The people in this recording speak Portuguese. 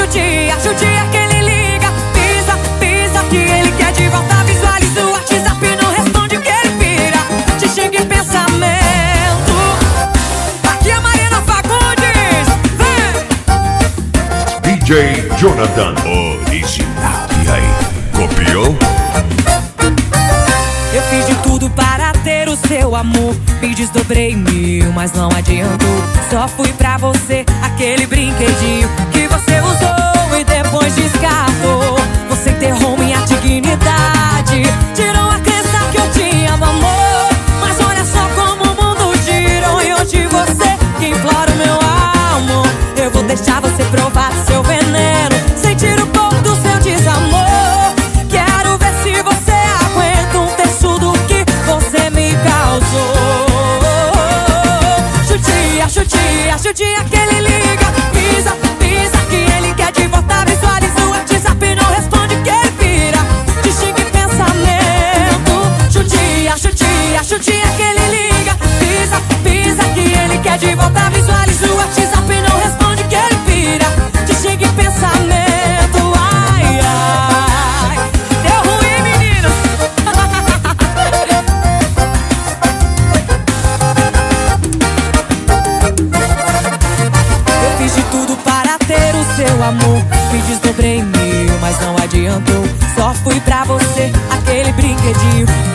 Acho o dia que ele liga. Pisa, pisa que ele quer de volta. Visualiza o WhatsApp, não responde que ele vira. Te chega em pensamento. Aqui é Marina Fagundes. Vem! DJ Jonathan Original. E aí, copiou? Eu fiz de tudo para ter o seu amor. Me desdobrei mil, mas não adiantou. Só fui pra você aquele brinquedinho que você usou e depois descartou. Você enterrou minha dignidade, tirou a crença que eu tinha no amor. Mas olha só como o mundo girou. E hoje você que implora o meu amor. Eu vou deixar você provar seu veneno, sentir o pouco do seu desamor. Quero ver se você aguenta um terço do que você me causou. Acho o dia que ele liga. Pisa, pisa que ele quer de volta. Visualiza o WhatsApp, não responde que ele vira. Te xinga em pensamento. Acho o dia que ele liga. Pisa, pisa que ele quer de volta. Visualiza o WhatsApp, não responde que ele vira. Te xinga em pensamento. Ai, ai, deu ruim, meninos. Eu fiz de tudo para ter o seu amor. Me desdobrei mil, mas não adiantou. Só fui pra você aquele brinquedinho